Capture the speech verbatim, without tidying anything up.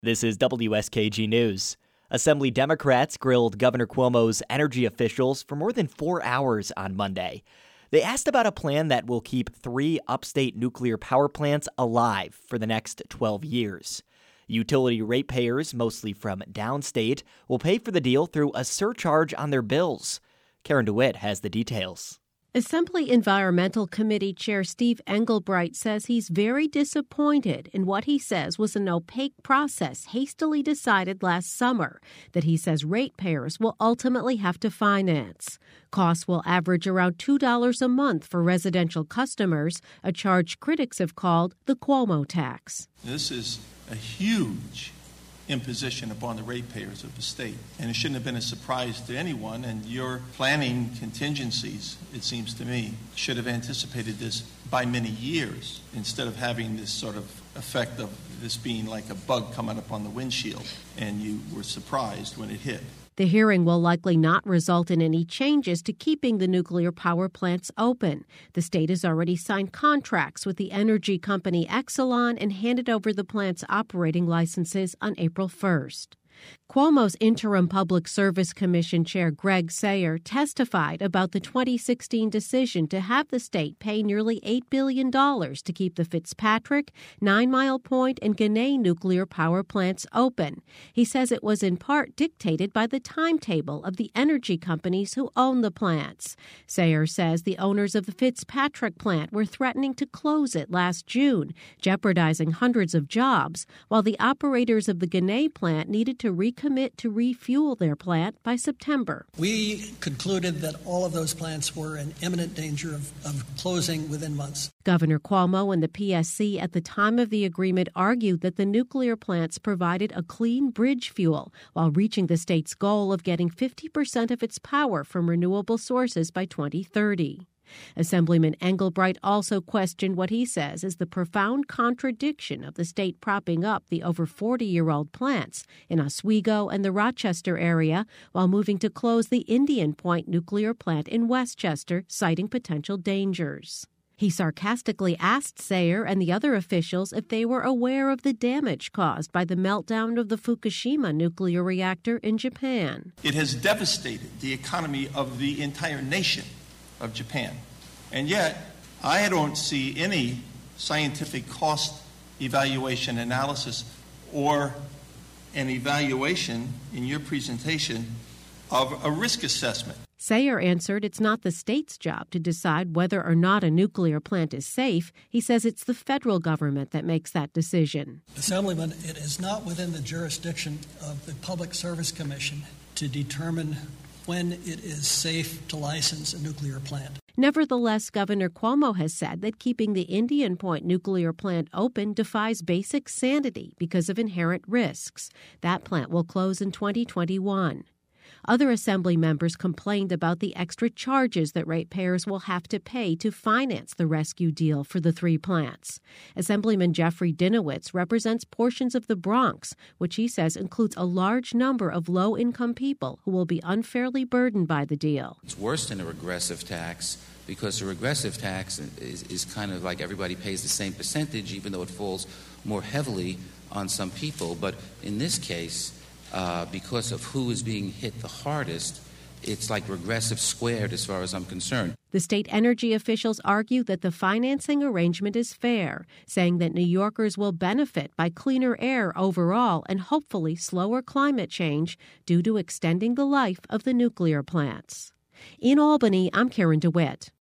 This is W S K G News. Assembly Democrats grilled Governor Cuomo's energy officials for more than four hours on Monday. They asked about a plan that will keep three upstate nuclear power plants alive for the next twelve years. Utility ratepayers, mostly from downstate, will pay for the deal through a surcharge on their bills. Karen DeWitt has the details. Assembly Environmental Committee Chair Steve Engelbright says he's very disappointed in what he says was an opaque process hastily decided last summer that he says ratepayers will ultimately have to finance. Costs will average around two dollars a month for residential customers, a charge critics have called the Cuomo tax. This is a huge imposition upon the ratepayers of the state. And it shouldn't have been a surprise to anyone, and your planning contingencies, it seems to me, should have anticipated this by many years instead of having this sort of effect of this being like a bug coming up on the windshield, and you were surprised when it hit. The hearing will likely not result in any changes to keeping the nuclear power plants open. The state has already signed contracts with the energy company Exelon and handed over the plant's operating licenses on April first. Cuomo's interim Public Service Commission Chair Greg Sayer testified about the twenty sixteen decision to have the state pay nearly eight billion dollars to keep the Fitzpatrick, Nine Mile Point, and Ginna nuclear power plants open. He says it was in part dictated by the timetable of the energy companies who own the plants. Sayer says the owners of the Fitzpatrick plant were threatening to close it last June, jeopardizing hundreds of jobs, while the operators of the Ginna plant needed to recommit to refuel their plant by September. We concluded that all of those plants were in imminent danger of, of closing within months. Governor Cuomo and the P S C at the time of the agreement argued that the nuclear plants provided a clean bridge fuel while reaching the state's goal of getting fifty percent of its power from renewable sources by twenty thirty. Assemblyman Engelbright also questioned what he says is the profound contradiction of the state propping up the over forty-year-old plants in Oswego and the Rochester area while moving to close the Indian Point nuclear plant in Westchester, citing potential dangers. He sarcastically asked Sayer and the other officials if they were aware of the damage caused by the meltdown of the Fukushima nuclear reactor in Japan. It has devastated the economy of the entire nation of Japan. And yet, I don't see any scientific cost evaluation analysis or an evaluation in your presentation of a risk assessment. Sayer answered it's not the state's job to decide whether or not a nuclear plant is safe. He says it's the federal government that makes that decision. Assemblyman, it is not within the jurisdiction of the Public Service Commission to determine when it is safe to license a nuclear plant. Nevertheless, Governor Cuomo has said that keeping the Indian Point nuclear plant open defies basic sanity because of inherent risks. That plant will close in twenty twenty-one. Other Assembly members complained about the extra charges that ratepayers will have to pay to finance the rescue deal for the three plants. Assemblyman Jeffrey Dinowitz represents portions of the Bronx, which he says includes a large number of low-income people who will be unfairly burdened by the deal. It's worse than a regressive tax because a regressive tax is, is kind of like everybody pays the same percentage, even though it falls more heavily on some people. But in this case, Uh, because of who is being hit the hardest, it's like regressive squared as far as I'm concerned. The state energy officials argue that the financing arrangement is fair, saying that New Yorkers will benefit by cleaner air overall and hopefully slower climate change due to extending the life of the nuclear plants. In Albany, I'm Karen DeWitt.